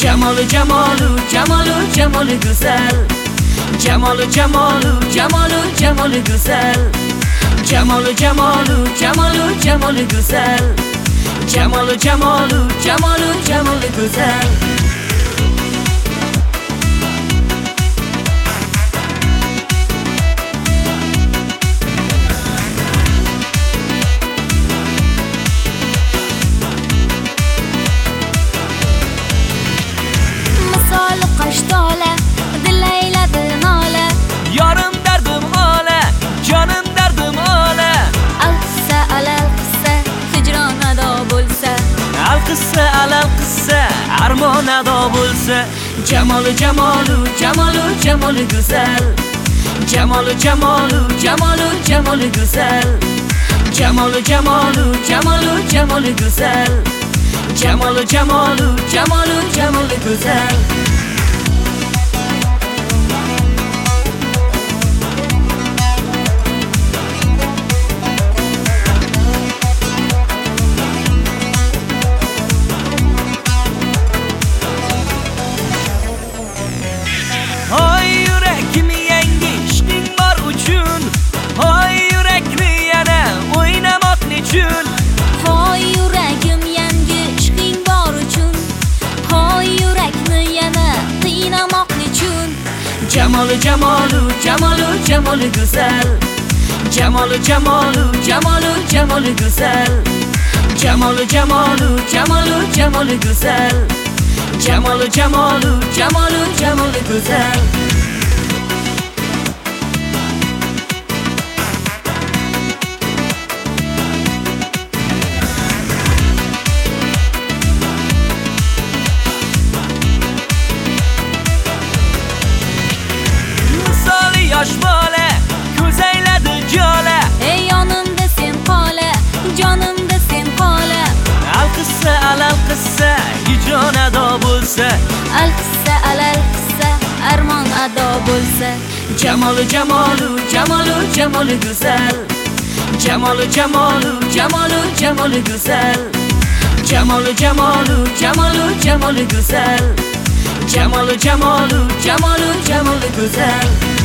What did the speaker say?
Jamolu jamolu jamolu jamolu güzel. Jamolu jamolu jamolu jamolu güzel. Jamolu jamolu jamolu jamolu güzel. Jamolu jamolu jamolu jamolu güzel. Qaşdole, dil eyledi nale. Yarım derdim ale, canım derdim ale. Al-qissa, al-qissa, hicron ado bo'lsa. Al-qissa, al-qissa, armon ado bo'lsa. Jamolu jamolu jamolu jamolu güzel. Jamolu jamolu jamolu jamolu güzel. Jamolu jamolu jamolu jamolu güzel. Jamolu jamolu jamolu jamolu güzel. Hoy yurakni yangi ishning bor uchun, hoy yurakni yana o'ynamoq nechun. Hoy yuragim yangi ishqing bor uchun. Hoy yurakni yana qiynamoq nechun. Jamolu jamolu jamolu jamolu güzel. Jamolu jamolu jamolu jamolu güzel. Jamolu jamolu jamolu jamolu güzel. Jamolu jamolu jamolu jamolu güzel. Misoli yosh bola ko'zayladi jola. Ey yonimda sen qola, jonimda sen qola. Al-qissa, al-qissa, hijron ado bo'lsa. Al-qissa, al-qissa, armon ado bo'lsa. Jamolu jamolu jamolu jamolu güzel. Jamolu jamolu jamolu jamolu güzel. Jamolu jamolu jamolu jamolu güzel. Jamolu jamolu jamolu jamolu güzel.